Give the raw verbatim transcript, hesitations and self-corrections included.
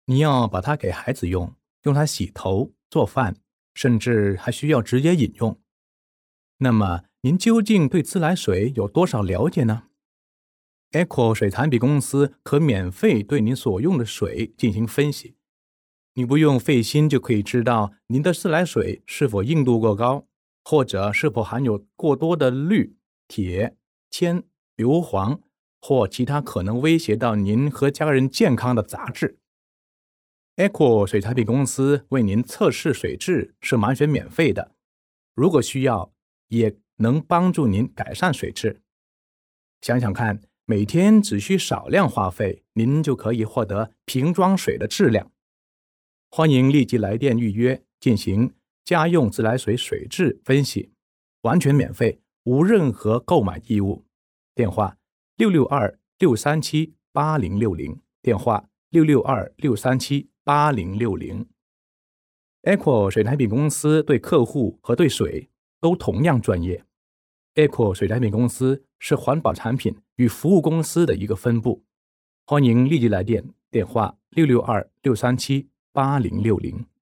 你要把它给孩子用，用它洗头、做饭，甚至还需要直接饮用。那么您究竟对自来水有多少了解呢？ Echo 水产品公司可免费对您所用的水进行分析，你不用费心就可以知道您的自来水是否硬度过高，或者是否含有过多的氯、铁、铅、硫磺或其他可能威胁到您和家人健康的杂质。Echo 水产品公司为您测试水质是完全免费的，如果需要，也能帮助您改善水质。想想看，每天只需少量花费，您就可以获得瓶装水的质量。欢迎立即来电预约进行家用自来水水质分析，完全免费，无任何购买义务。电话六六二六三七八零六零，电话六六二六三七八零六零。Echo 水产品公司对客户和对水都同样专业。Echo 水产品公司是环保产品与服务公司的一个分部。欢迎立即来电，电话六六二六三七八零六零。